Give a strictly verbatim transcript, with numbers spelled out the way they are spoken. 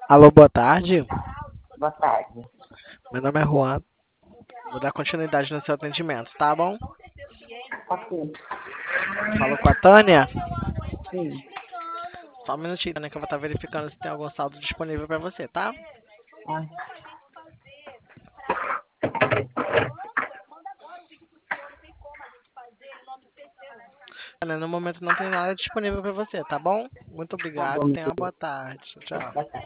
Alô, boa tarde. Boa tarde. Meu nome é Juan. Vou dar continuidade no seu atendimento, tá bom? Ok. Falo com a Tânia. Sim. Só um minutinho, Tânia, que eu vou estar verificando se tem algum saldo disponível pra você, tá? Ah, Tânia, no momento não tem nada disponível pra você, tá bom? Muito tá obrigado, bom, meu tenha uma querido. boa tarde. Tchau. Boa tarde.